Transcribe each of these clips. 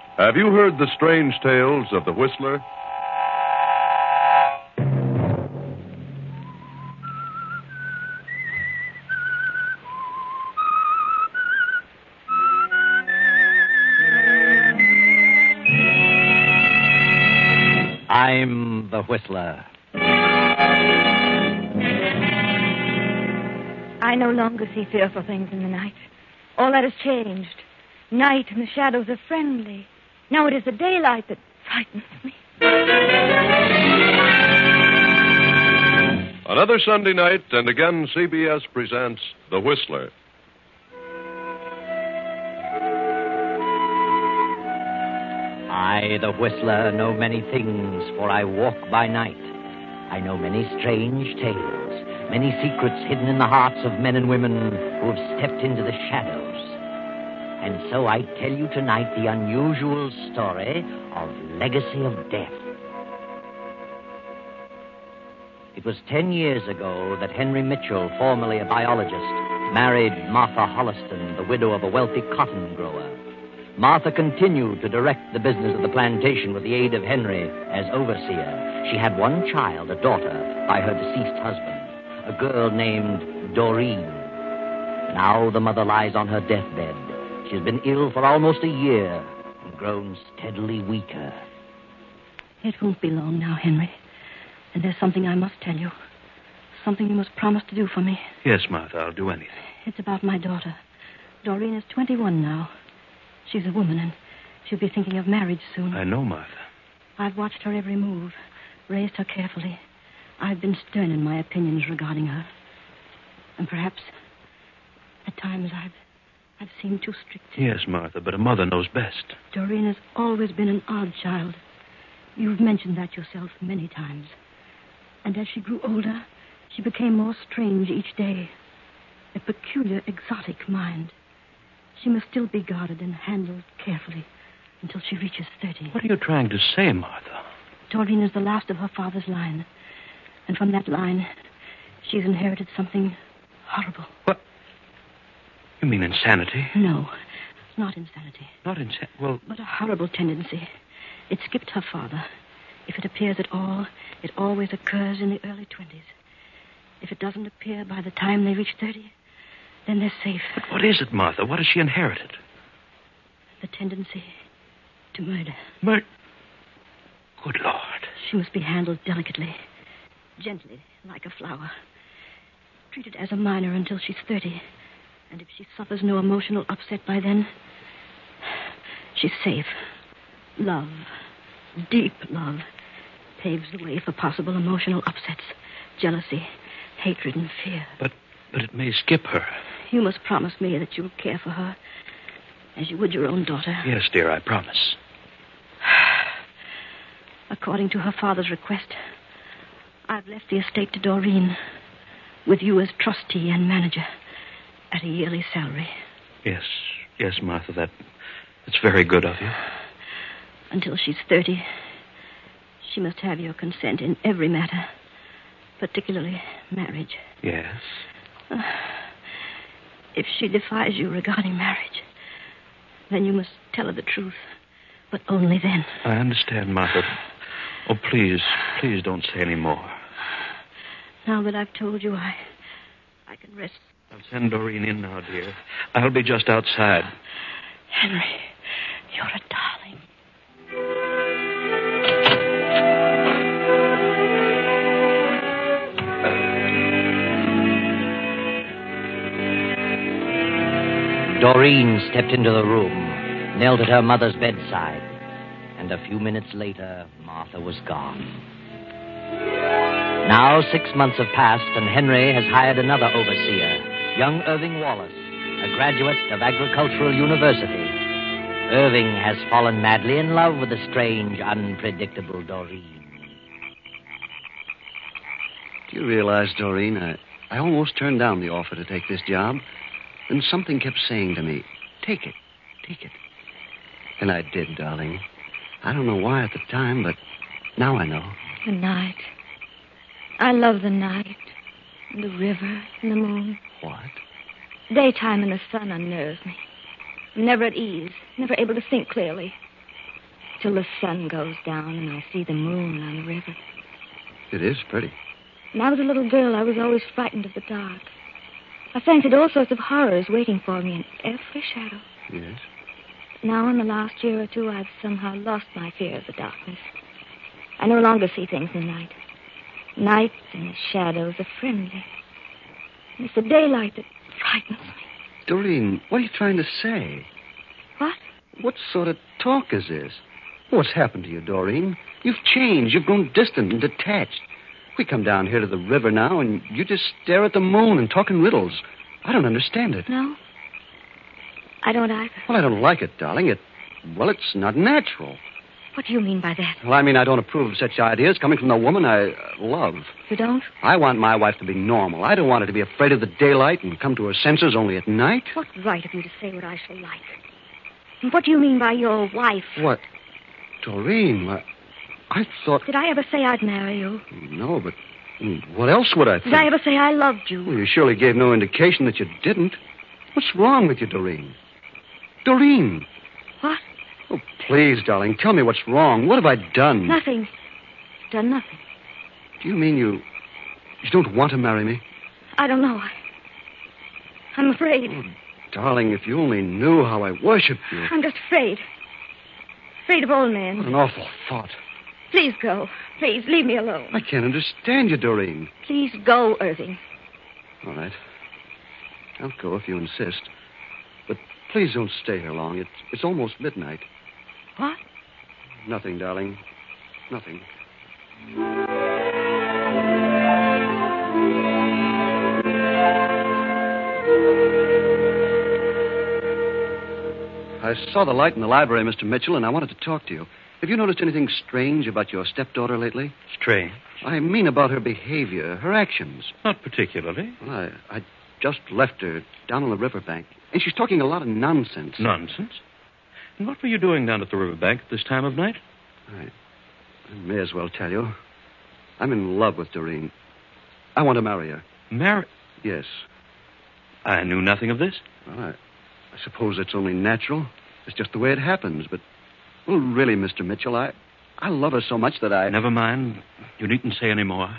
Have you heard the strange tales of the Whistler? I'm the Whistler. I no longer see fearful things in the night. All that has changed. Night and the shadows are friendly. Now it is the daylight that frightens me. Another Sunday night, and again CBS presents The Whistler. I, the Whistler, know many things, for I walk by night. I know many strange tales, many secrets hidden in the hearts of men and women who have stepped into the shadows. And so I tell you tonight the unusual story of Legacy of Death. It was 10 years ago that Henry Mitchell, formerly a biologist, married Martha Holliston, the widow of a wealthy cotton grower. Martha continued to direct the business of the plantation with the aid of Henry as overseer. She had one child, a daughter, by her deceased husband, a girl named Doreen. Now the mother lies on her deathbed. She has been ill for almost a year and grown steadily weaker. It won't be long now, Henry. And there's something I must tell you. Something you must promise to do for me. Yes, Martha, I'll do anything. It's about my daughter. Doreen is 21 now. She's a woman, and she'll be thinking of marriage soon. I know, Martha. I've watched her every move, raised her carefully. I've been stern in my opinions regarding her. And perhaps, at times, I've seemed too strict. Yes, Martha, but a mother knows best. Doreen has always been an odd child. You've mentioned that yourself many times. And as she grew older, she became more strange each day. A peculiar, exotic mind. She must still be guarded and handled carefully until she reaches 30. What are you trying to say, Martha? Doreen is the last of her father's line. And from that line, she's inherited something horrible. What? You mean insanity? No, it's not insanity. Not insanity? Well... But a horrible tendency. It skipped her father. If it appears at all, it always occurs in the early 20s. If it doesn't appear by the time they reach 30, then they're safe. But what is it, Martha? What has she inherited? The tendency to murder. Good Lord. She must be handled delicately, gently, like a flower. Treated as a minor until she's 30. And if she suffers no emotional upset by then, she's safe. Love, deep love, paves the way for possible emotional upsets, jealousy, hatred, and fear. But it may skip her. You must promise me that you'll care for her as you would your own daughter. Yes, dear, I promise. According to her father's request, I've left the estate to Doreen, with you as trustee and manager, at a yearly salary. Yes, Martha, that's very good of you. Until she's 30, she must have your consent in every matter, particularly marriage. Yes. If she defies you regarding marriage, then you must tell her the truth, but only then. I understand, Martha. Oh, please don't say any more. Now that I've told you, I can rest. I'll send Doreen in now, dear. I'll be just outside. Henry, you're a darling. Doreen stepped into the room, knelt at her mother's bedside, and a few minutes later, Martha was gone. Now 6 months have passed, and Henry has hired another overseer, young Irving Wallace, a graduate of Agricultural University. Irving has fallen madly in love with the strange, unpredictable Doreen. Do you realize, Doreen, I almost turned down the offer to take this job. And something kept saying to me, take it. And I did, darling. I don't know why at the time, but now I know. The night. I love the night. And the river and the moon. What? Daytime and the sun unnerves me. I'm never at ease, never able to think clearly. till the sun goes down and I see the moon on the river. It is pretty. When I was a little girl, I was always frightened of the dark. I fancied all sorts of horrors waiting for me in every shadow. Yes. Now, in the last year or two, I've somehow lost my fear of the darkness. I no longer see things in night. Night and the shadows are friendly. And it's the daylight that frightens me. Doreen, what are you trying to say? What? What sort of talk is this? What's happened to you, Doreen? You've changed. You've grown distant and detached. We come down here to the river now, and you just stare at the moon and talk in riddles. I don't understand it. No? I don't either. Well, I don't like it, darling. It's not natural. What do you mean by that? Well, I mean, I don't approve of such ideas coming from the woman I love. You don't? I want my wife to be normal. I don't want her to be afraid of the daylight and come to her senses only at night. What right have you to say what I shall like? And what do you mean by your wife? What? Doreen, I thought... Did I ever say I'd marry you? No, but what else would I think? Did I ever say I loved you? Well, you surely gave no indication that you didn't. What's wrong with you, Doreen? Doreen! What? Oh, please, darling, tell me what's wrong. What have I done? Nothing. You've done nothing. Do you mean you don't want to marry me? I don't know. I'm afraid. Oh, darling, if you only knew how I worship you. I'm just afraid. Afraid of old men. What an awful thought. Please go. Please, leave me alone. I can't understand you, Doreen. Please go, Irving. All right. I'll go if you insist. But please don't stay here long. It's almost midnight. What? Nothing, darling. Nothing. I saw the light in the library, Mr. Mitchell, and I wanted to talk to you. Have you noticed anything strange about your stepdaughter lately? Strange? I mean about her behavior, her actions. Not particularly. Well, I just left her down on the riverbank, and she's talking a lot of nonsense. Nonsense? And what were you doing down at the riverbank at this time of night? I may as well tell you. I'm in love with Doreen. I want to marry her. Marry? Yes. I knew nothing of this. Well, I suppose it's only natural. It's just the way it happens. But, well, really, Mr. Mitchell, I love her so much that I... Never mind. You needn't say any more.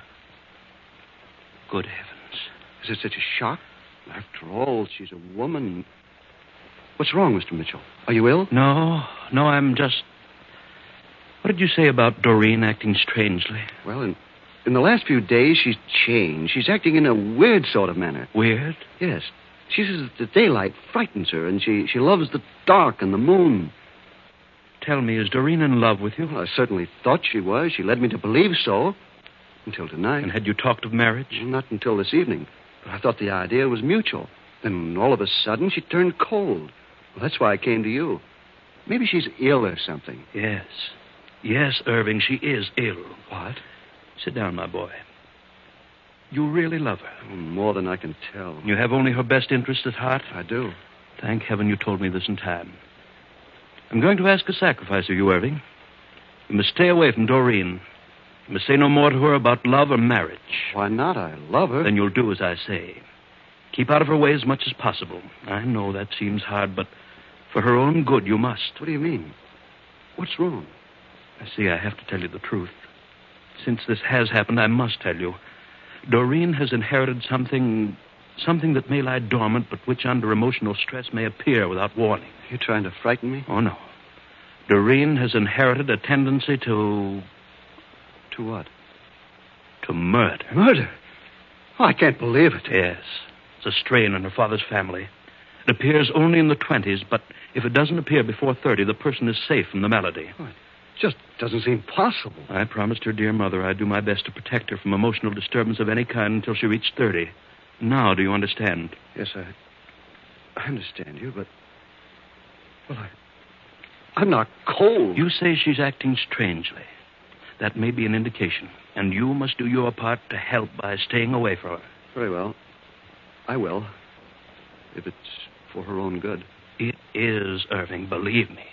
Good heavens. Is it such a shock? After all, she's a woman. What's wrong, Mr. Mitchell? Are you ill? No, I'm just... What did you say about Doreen acting strangely? Well, in the last few days, she's changed. She's acting in a weird sort of manner. Weird? Yes. She says the daylight frightens her, and she loves the dark and the moon. Tell me, is Doreen in love with you? Well, I certainly thought she was. She led me to believe so. Until tonight. And had you talked of marriage? Well, not until this evening. But I thought the idea was mutual. Then all of a sudden, she turned cold. Well, that's why I came to you. Maybe she's ill or something. Yes. Yes, Irving, she is ill. What? Sit down, my boy. You really love her. Oh, more than I can tell. You have only her best interest at heart? I do. Thank heaven you told me this in time. I'm going to ask a sacrifice of you, Irving. You must stay away from Doreen. You must say no more to her about love or marriage. Why not? I love her. Then you'll do as I say. Keep out of her way as much as possible. I know that seems hard, but for her own good, you must. What do you mean? What's wrong? I see I have to tell you the truth. Since this has happened, I must tell you. Doreen has inherited something that may lie dormant, but which under emotional stress may appear without warning. You trying to frighten me? Oh, no. Doreen has inherited a tendency to... To what? To murder. Murder? Oh, I can't believe it. Yes. It's a strain in her father's family. It appears only in the 20s, but if it doesn't appear before 30, the person is safe from the malady. Oh, it just doesn't seem possible. I promised her dear mother I'd do my best to protect her from emotional disturbance of any kind until she reached 30. Now, do you understand? Yes, I understand you, but... Well, I'm not cold. You say she's acting strangely. That may be an indication, and you must do your part to help by staying away from her. Very well. I will. If it's for her own good. It is, Irving, believe me.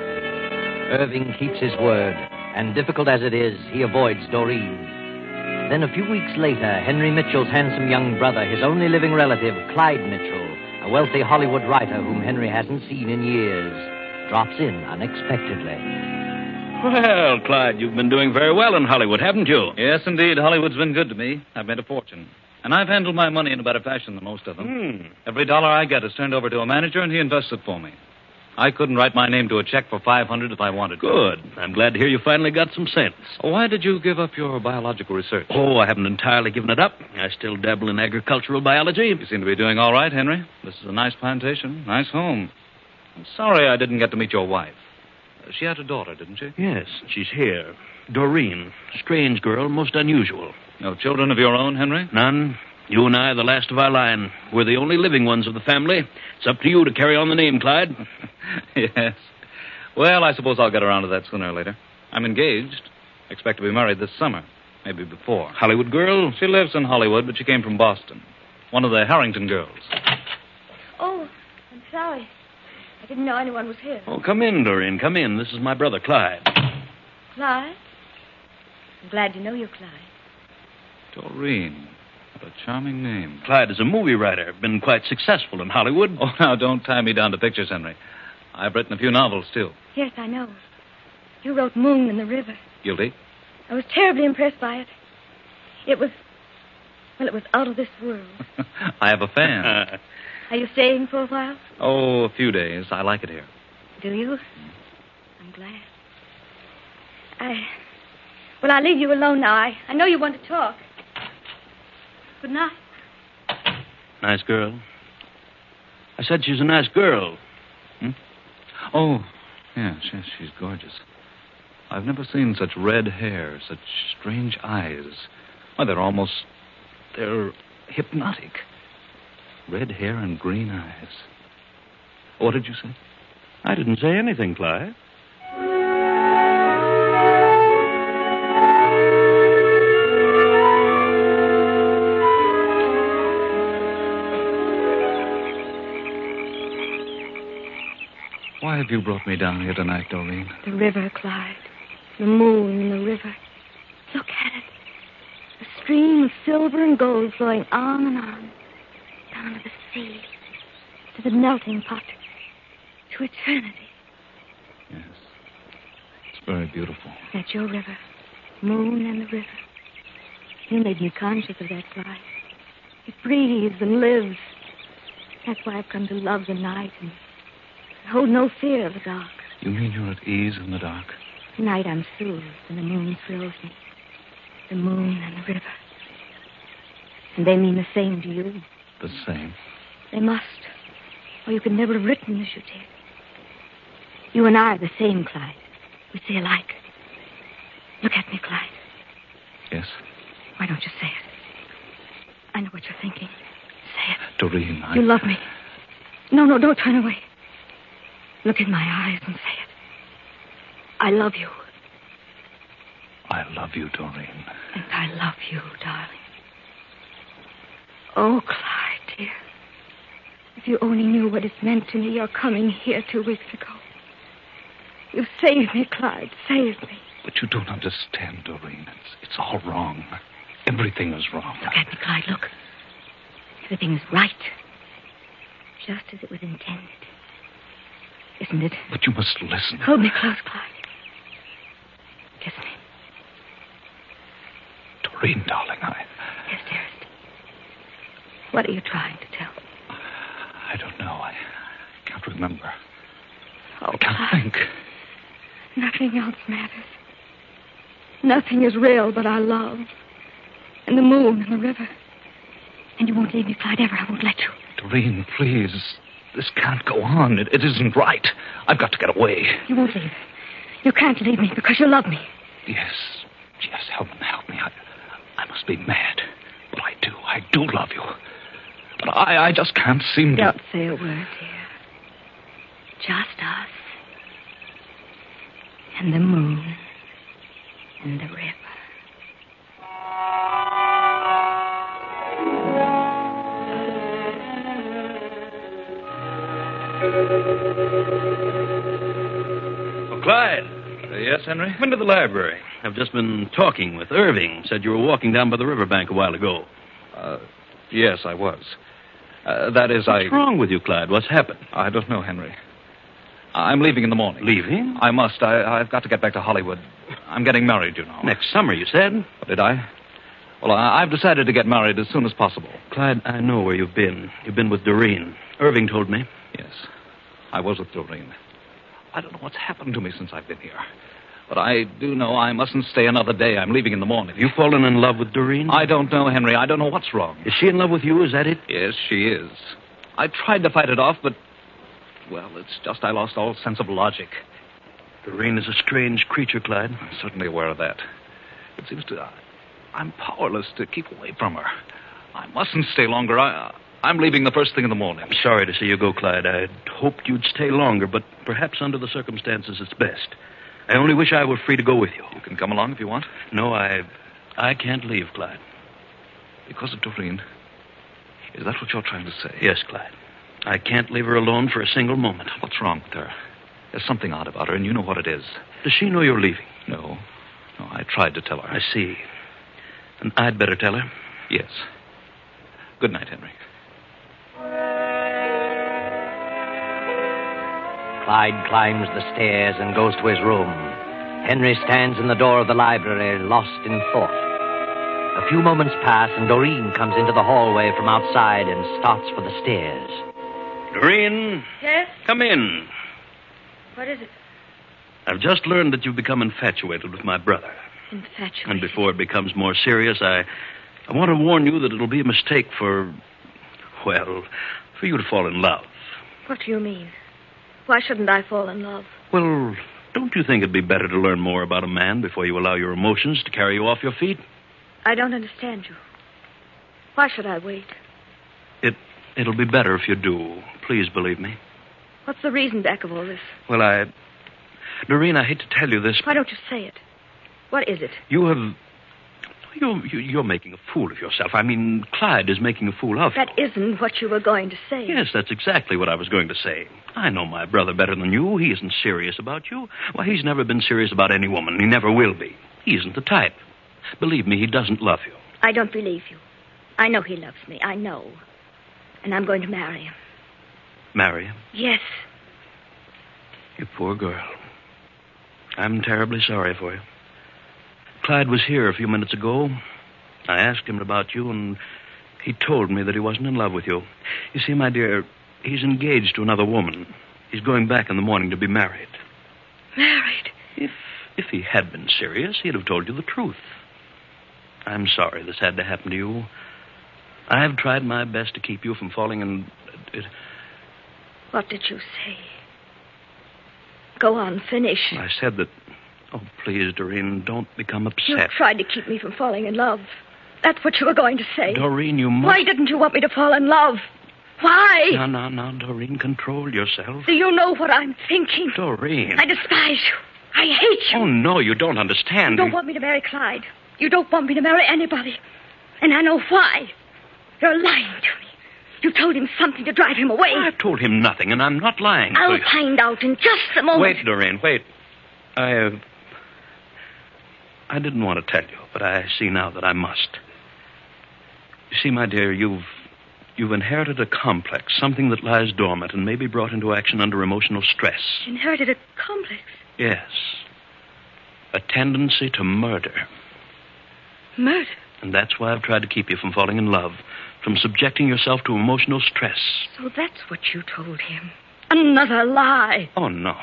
Irving keeps his word, and difficult as it is, he avoids Doreen. Then a few weeks later, Henry Mitchell's handsome young brother, his only living relative, Clyde Mitchell, a wealthy Hollywood writer whom Henry hasn't seen in years, drops in unexpectedly. Well, Clyde, you've been doing very well in Hollywood, haven't you? Yes, indeed. Hollywood's been good to me. I've made a fortune. And I've handled my money in a better fashion than most of them. Every dollar I get is turned over to a manager, and he invests it for me. I couldn't write my name to a check for $500 if I wanted to. Good. I'm glad to hear you finally got some sense. Why did you give up your biological research? Oh, I haven't entirely given it up. I still dabble in agricultural biology. You seem to be doing all right, Henry. This is a nice plantation, nice home. I'm sorry I didn't get to meet your wife. She had a daughter, didn't she? Yes, she's here. Doreen. Strange girl, most unusual. No children of your own, Henry? None. You and I are the last of our line. We're the only living ones of the family. It's up to you to carry on the name, Clyde. Yes. Well, I suppose I'll get around to that sooner or later. I'm engaged. Expect to be married this summer. Maybe before. Hollywood girl? She lives in Hollywood, but she came from Boston. One of the Harrington girls. Oh, I'm sorry. I didn't know anyone was here. Oh, come in, Doreen. Come in. This is my brother, Clyde. Clyde? I'm glad to know you, Clyde. Doreen. What a charming name. Clyde is a movie writer. Been quite successful in Hollywood. Oh, now, don't tie me down to pictures, Henry. I've written a few novels, too. Yes, I know. You wrote Moon in the River. Guilty? I was terribly impressed by it. It was out of this world. I have a fan. Are you staying for a while? Oh, a few days. I like it here. Do you? I'm glad. Well, I'll leave you alone now. I know you want to talk. Good night. Nice girl. I said she's a nice girl. Oh, yes, she's gorgeous. I've never seen such red hair, such strange eyes. Why, they're hypnotic. Red hair and green eyes. What did you say? I didn't say anything, Clyde. Why have you brought me down here tonight, Doreen? The river, Clyde. The moon in the river. Look at it. A stream of silver and gold flowing on and on. Down to the sea. To the melting pot. To eternity. Yes. It's very beautiful. That's your river. Moon and the river. You made me conscious of that, Clyde. It breathes and lives. That's why I've come to love the night and hold no fear of the dark. You mean you're at ease in the dark? Tonight I'm soothed and the moon thrills me. The moon and the river. And they mean the same to you. The same? They must. Or you could never have written as you did. You and I are the same, Clyde. We see alike. Look at me, Clyde. Yes? Why don't you say it? I know what you're thinking. Say it. Doreen, You love me. No, don't turn away. Look in my eyes and say it. I love you. I love you, Doreen. And I love you, darling. Oh, Clyde, dear. If you only knew what it meant to me, your coming here 2 weeks ago. You saved me, Clyde. Saved me. But you don't understand, Doreen. It's all wrong. Everything is wrong. Look at me, Clyde. Look. Everything is right. Just as it was intended. Isn't it? But you must listen. Hold me close, Clyde. Kiss me. Doreen, darling, Yes, dearest. What are you trying to tell me? I don't know. I can't remember. Oh, I can't Clyde. think. Nothing else matters. Nothing is real but our love. And the moon and the river. And you won't leave me, Clyde, ever. I won't let you. Doreen, please. This can't go on. It isn't right. I've got to get away. You won't leave. You can't leave me because you love me. Yes, help me. I must be mad. But I do love you. But I just can't seem to... Don't say a word, dear. Just us. And the moon. And the river. Oh, Clyde. Yes, Henry? Come into the library. I've just been talking with Irving. Said you were walking down by the riverbank a while ago. Yes, I was. That is, What's wrong with you, Clyde? What's happened? I don't know, Henry. I'm leaving in the morning. Leaving? I must. I've got to get back to Hollywood. I'm getting married, you know. Next summer, you said? Did I? Well, I've decided to get married as soon as possible. Clyde, I know where you've been. You've been with Doreen. Irving told me. Yes, I was with Doreen. I don't know what's happened to me since I've been here. But I do know I mustn't stay another day. I'm leaving in the morning. You fallen in love with Doreen? I don't know, Henry. I don't know what's wrong. Is she in love with you? Is that it? Yes, she is. I tried to fight it off, but... Well, it's just I lost all sense of logic. Doreen is a strange creature, Clyde. I'm certainly aware of that. It seems to... I'm powerless to keep away from her. I mustn't stay longer. I'm leaving the first thing in the morning. I'm sorry to see you go, Clyde. I'd hoped you'd stay longer, but perhaps under the circumstances it's best. I only wish I were free to go with you. You can come along if you want. No, I can't leave, Clyde. Because of Doreen? Is that what you're trying to say? Yes, Clyde. I can't leave her alone for a single moment. What's wrong with her? There's something odd about her, and you know what it is. Does she know you're leaving? No, I tried to tell her. I see. And I'd better tell her? Yes. Good night, Henry. Clyde climbs the stairs and goes to his room. Henry stands in the door of the library, lost in thought. A few moments pass, and Doreen comes into the hallway from outside and starts for the stairs. Doreen? Yes? Come in. What is it? I've just learned that you've become infatuated with my brother. Infatuated? And before it becomes more serious, I want to warn you that it'll be a mistake for you to fall in love. What do you mean? Why shouldn't I fall in love? Well, don't you think it'd be better to learn more about a man before you allow your emotions to carry you off your feet? I don't understand you. Why should I wait? It'll be better if you do. Please believe me. What's the reason back of all this? Well, Doreen, I hate to tell you this. Why don't you say it? What is it? You're making a fool of yourself. I mean, Clyde is making a fool of you. That isn't what you were going to say. Yes, that's exactly what I was going to say. I know my brother better than you. He isn't serious about you. Why, he's never been serious about any woman. He never will be. He isn't the type. Believe me, he doesn't love you. I don't believe you. I know he loves me. I know. And I'm going to marry him. Marry him? Yes. You poor girl. I'm terribly sorry for you. Clyde was here a few minutes ago. I asked him about you, and he told me that he wasn't in love with you. You see, my dear, he's engaged to another woman. He's going back in the morning to be married. Married? If he had been serious, he'd have told you the truth. I'm sorry this had to happen to you. I have tried my best to keep you from falling in... What did you say? Go on, finish. I said that... Oh, please, Doreen, don't become upset. You tried to keep me from falling in love. That's what you were going to say. Doreen, you must... Why didn't you want me to fall in love? Why? No, Doreen, control yourself. Do you know what I'm thinking? Doreen. I despise you. I hate you. Oh, no, you don't understand. You don't want me to marry Clyde. You don't want me to marry anybody. And I know why. You're lying to me. You told him something to drive him away. I've told him nothing, and I'm not lying to I'll you. find out in just a moment. Wait, Doreen, wait. I didn't want to tell you, but I see now that I must. You see, my dear, you've inherited a complex, something that lies dormant and may be brought into action under emotional stress. Inherited a complex? Yes. A tendency to murder. Murder? And that's why I've tried to keep you from falling in love, from subjecting yourself to emotional stress. So that's what you told him. Another lie. Oh, no.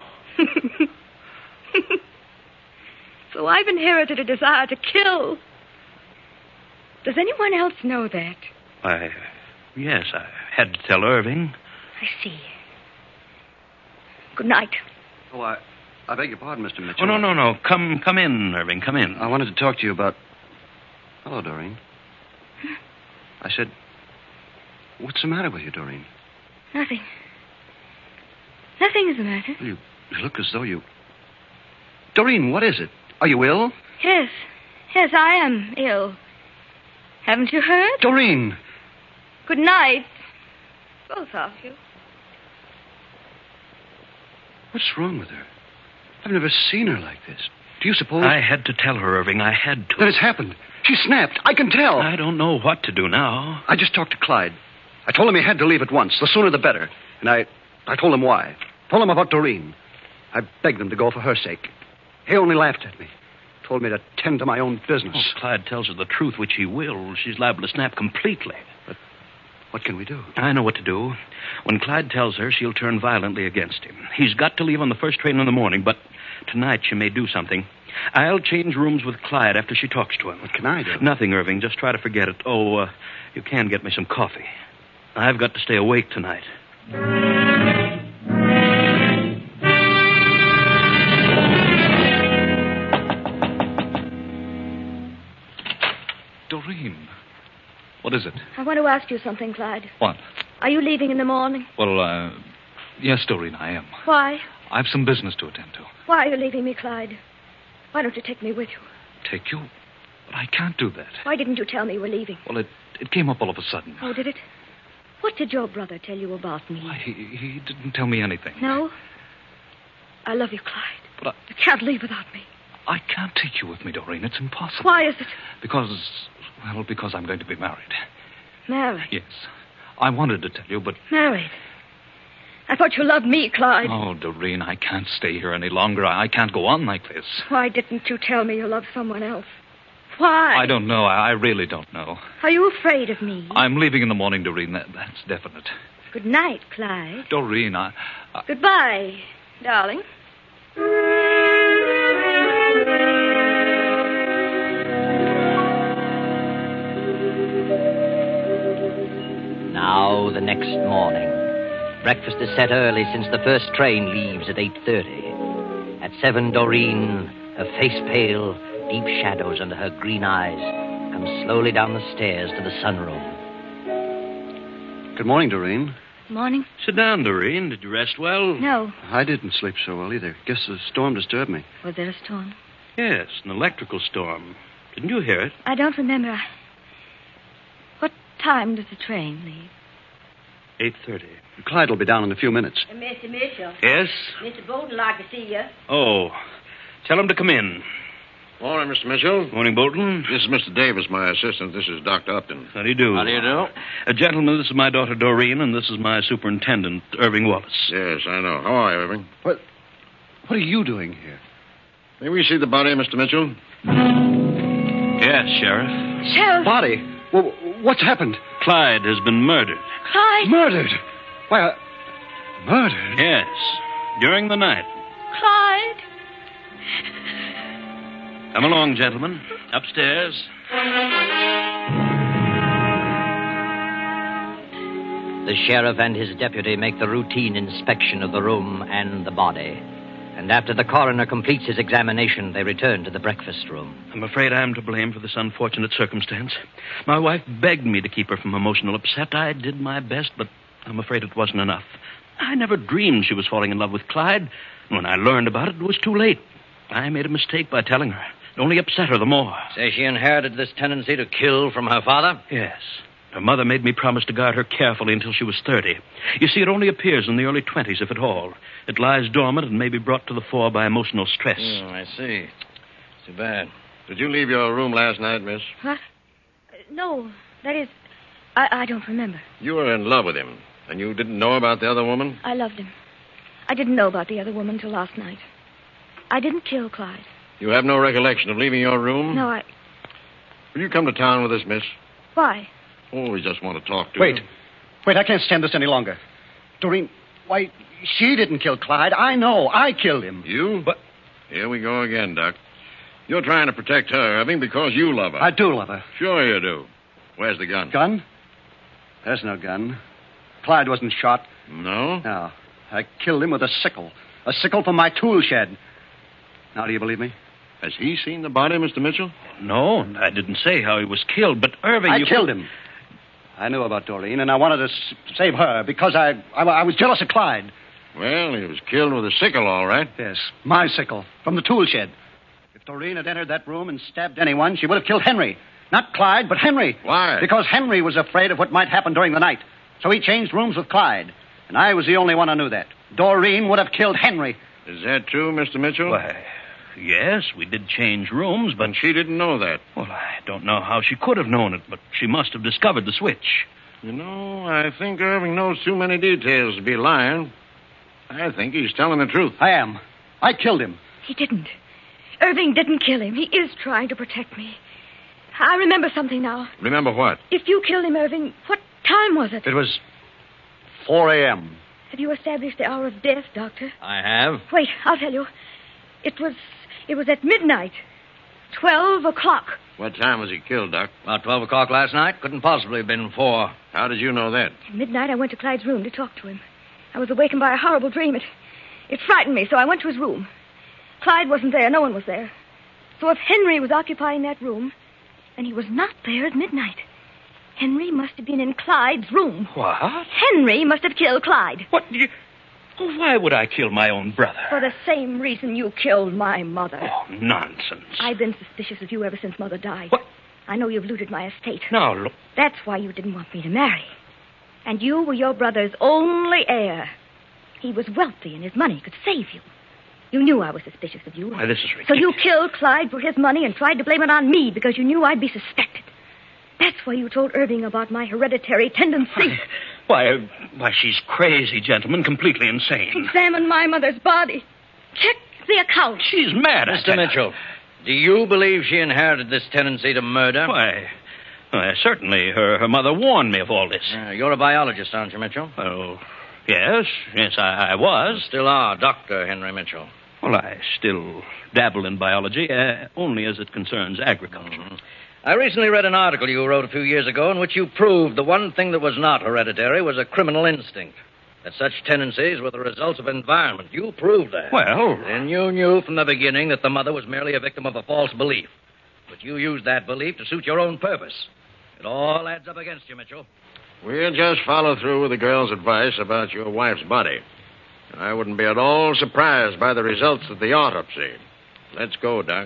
So I've inherited a desire to kill. Does anyone else know that? Yes, I had to tell Irving. I see. Good night. Oh, I beg your pardon, Mr. Mitchell. Oh, no. Come in, Irving. Come in. I wanted to talk to you about... Hello, Doreen. I said, what's the matter with you, Doreen? Nothing. Nothing is the matter. You look as though you... Doreen, what is it? Are you ill? Yes, I am ill. Haven't you heard? Doreen! Good night, both of you. What's wrong with her? I've never seen her like this. Do you suppose... I had to tell her, Irving. I had to. That it's happened. She snapped. I can tell. I don't know what to do now. I just talked to Clyde. I told him he had to leave at once. The sooner the better. And I told him why. Told him about Doreen. I begged him to go for her sake. He only laughed at me. Told me to tend to my own business. If Clyde tells her the truth, which he will, she's liable to snap completely. But what can we do? I know what to do. When Clyde tells her, she'll turn violently against him. He's got to leave on the first train in the morning, but tonight she may do something. I'll change rooms with Clyde after she talks to him. What can I do? Nothing, Irving. Just try to forget it. Oh, you can get me some coffee. I've got to stay awake tonight. Doreen. What is it? I want to ask you something, Clyde. What? Are you leaving in the morning? Well, yes, Doreen, I am. Why? I've some business to attend to. Why are you leaving me, Clyde? Why don't you take me with you? Take you? But I can't do that. Why didn't you tell me you were leaving? Well, it came up all of a sudden. Oh, did it? What did your brother tell you about me? Why, he didn't tell me anything. No? I love you, Clyde. But You can't leave without me. I can't take you with me, Doreen. It's impossible. Why is it? Because I'm going to be married. Married? Yes. I wanted to tell you, but... Married? I thought you loved me, Clyde. Oh, Doreen, I can't stay here any longer. I can't go on like this. Why didn't you tell me you loved someone else? Why? I don't know. I really don't know. Are you afraid of me? I'm leaving in the morning, Doreen. That's definite. Good night, Clyde. Doreen, Goodbye, darling. Now, the next morning. Breakfast is set early since the first train leaves at 8:30. At 7, Doreen, her face pale, deep shadows under her green eyes, comes slowly down the stairs to the sunroom. Good morning, Doreen. Morning. Sit down, Doreen. Did you rest well? No. I didn't sleep so well either. Guess the storm disturbed me. Was there a storm? Yes, an electrical storm. Didn't you hear it? I don't remember. What time does the train leave? 8:30. Clyde will be down in a few minutes. Mr. Mitchell. Yes? Mr. Bolton like to see you. Oh, tell him to come in. Morning, Mr. Mitchell. Morning, Bolton. This is Mr. Davis, my assistant. This is Dr. Upton. How do you do? How do you do? Gentlemen, this is my daughter, Doreen, and this is my superintendent, Irving Wallace. Yes, I know. How are you, Irving? What are you doing here? May we see the body, Mr. Mitchell? Yes, Sheriff. Sheriff! Body? Well, what's happened? Clyde has been murdered. Clyde! Murdered? Why, murdered? Yes, during the night. Clyde! Come along, gentlemen. Upstairs. The sheriff and his deputy make the routine inspection of the room and the body. And after the coroner completes his examination, they return to the breakfast room. I'm afraid I'm to blame for this unfortunate circumstance. My wife begged me to keep her from emotional upset. I did my best, but I'm afraid it wasn't enough. I never dreamed she was falling in love with Clyde. When I learned about it, it was too late. I made a mistake by telling her. It only upset her the more. Say she inherited this tendency to kill from her father? Yes. Her mother made me promise to guard her carefully until she was 30. You see, it only appears in the early 20s, if at all. It lies dormant and may be brought to the fore by emotional stress. I see. Too bad. Did you leave your room last night, miss? What? No, that is, I don't remember. You were in love with him, and you didn't know about the other woman? I loved him. I didn't know about the other woman till last night. I didn't kill Clyde. You have no recollection of leaving your room? No, Will you come to town with us, miss? Why? Oh, we just want to talk to Wait. you. Wait, I can't stand this any longer. Doreen, why, she didn't kill Clyde. I know. I killed him. You? But Here we go again, Doc. You're trying to protect her, Irving, because you love her. I do love her. Sure you do. Where's the gun? Gun? There's no gun. Clyde wasn't shot. No? No. I killed him with a sickle. A sickle from my tool shed. Now, do you believe me? Has he seen the body, Mr. Mitchell? No, I didn't say how he was killed, but Irving... I killed him. I knew about Doreen, and I wanted to save her because I was jealous of Clyde. Well, he was killed with a sickle, all right. Yes, my sickle, from the tool shed. If Doreen had entered that room and stabbed anyone, she would have killed Henry. Not Clyde, but Henry. Why? Because Henry was afraid of what might happen during the night. So he changed rooms with Clyde. And I was the only one who knew that. Doreen would have killed Henry. Is that true, Mr. Mitchell? Why, yes, we did change rooms, but... And she didn't know that. Well, I don't know how she could have known it, but she must have discovered the switch. You know, I think Irving knows too many details to be lying. I think he's telling the truth. I am. I killed him. He didn't. Irving didn't kill him. He is trying to protect me. I remember something now. Remember what? If you killed him, Irving, what time was it? It was 4 a.m. Have you established the hour of death, Doctor? I have. Wait, I'll tell you. It was at midnight. 12 o'clock. What time was he killed, Doc? About 12 o'clock last night. Couldn't possibly have been 4. How did you know that? At midnight, I went to Clyde's room to talk to him. I was awakened by a horrible dream. It frightened me, so I went to his room. Clyde wasn't there. No one was there. So if Henry was occupying that room, then he was not there at midnight. Henry must have been in Clyde's room. What? Henry must have killed Clyde. What? Why would I kill my own brother? For the same reason you killed my mother. Oh, nonsense. I've been suspicious of you ever since Mother died. What? I know you've looted my estate. Now, look. That's why you didn't want me to marry. And you were your brother's only heir. He was wealthy and his money could save you. You knew I was suspicious of you. Why, this is ridiculous. So you killed Clyde for his money and tried to blame it on me because you knew I'd be suspected. That's why you told Irving about my hereditary tendency. Why, she's crazy, gentlemen, completely insane. Examine my mother's body. Check the account. She's mad. Mr. Mitchell, do you believe she inherited this tendency to murder? Why, certainly. Her mother warned me of all this. You're a biologist, aren't you, Mitchell? Oh, yes, I was. You still are, Dr. Henry Mitchell. Well, I still dabble in biology, only as it concerns agriculture. Mm-hmm. I recently read an article you wrote a few years ago in which you proved the one thing that was not hereditary was a criminal instinct. That such tendencies were the results of environment. You proved that. Well... And you knew from the beginning that the mother was merely a victim of a false belief. But you used that belief to suit your own purpose. It all adds up against you, Mitchell. We'll just follow through with the girl's advice about your wife's body. I wouldn't be at all surprised by the results of the autopsy. Let's go, Doc.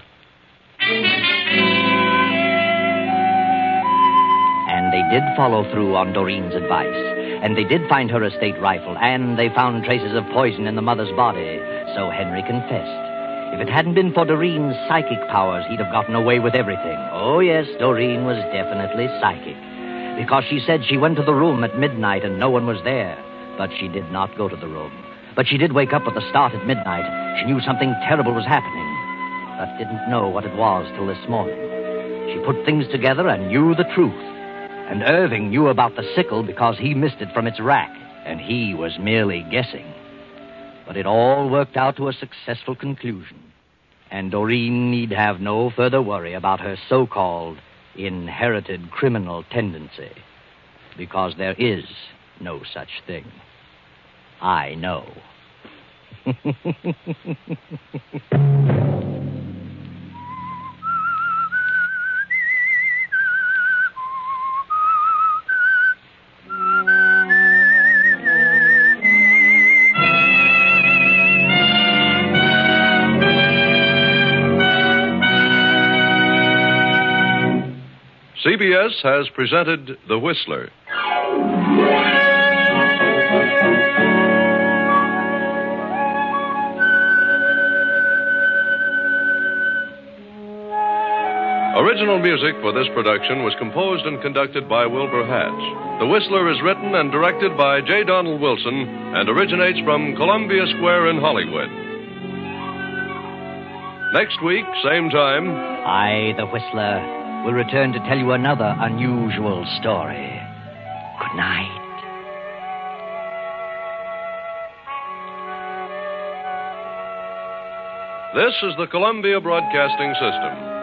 And they did follow through on Doreen's advice. And they did find her estate rifle, and they found traces of poison in the mother's body. So Henry confessed. If it hadn't been for Doreen's psychic powers, he'd have gotten away with everything. Oh, yes, Doreen was definitely psychic. Because she said she went to the room at midnight and no one was there. But she did not go to the room. But she did wake up with the start at midnight. She knew something terrible was happening, but didn't know what it was till this morning. She put things together and knew the truth. And Irving knew about the sickle because he missed it from its rack, and he was merely guessing. But it all worked out to a successful conclusion. And Doreen need have no further worry about her so-called inherited criminal tendency. Because there is no such thing. I know. CBS has presented The Whistler. Original music for this production was composed and conducted by Wilbur Hatch. The Whistler is written and directed by J. Donald Wilson and originates from Columbia Square in Hollywood. Next week, same time, I, the Whistler, will return to tell you another unusual story. Good night. this is the Columbia Broadcasting System.